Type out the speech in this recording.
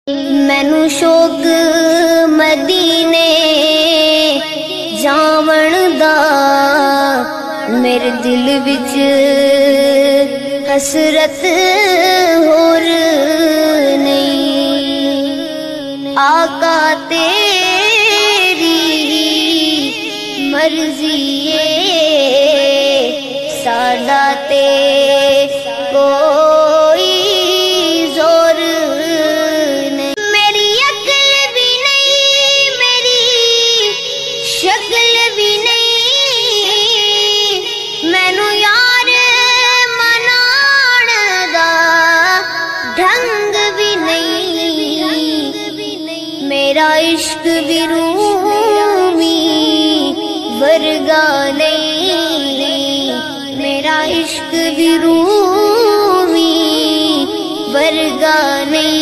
مینوں شوق مدینے جاون دا میرے دل وچ حسرت ہور نہیں آقا تیری مرضی ہے ساڈا تے کوئی زور نہیں میری عقل بھی نہیں میری شکل بھی نہیں مینوں یار منان دا ڈھنگ بھی نہیں میرا عشق بھی رومی ورگا نہیں میرا عشق بھی رومی ورگا نہیں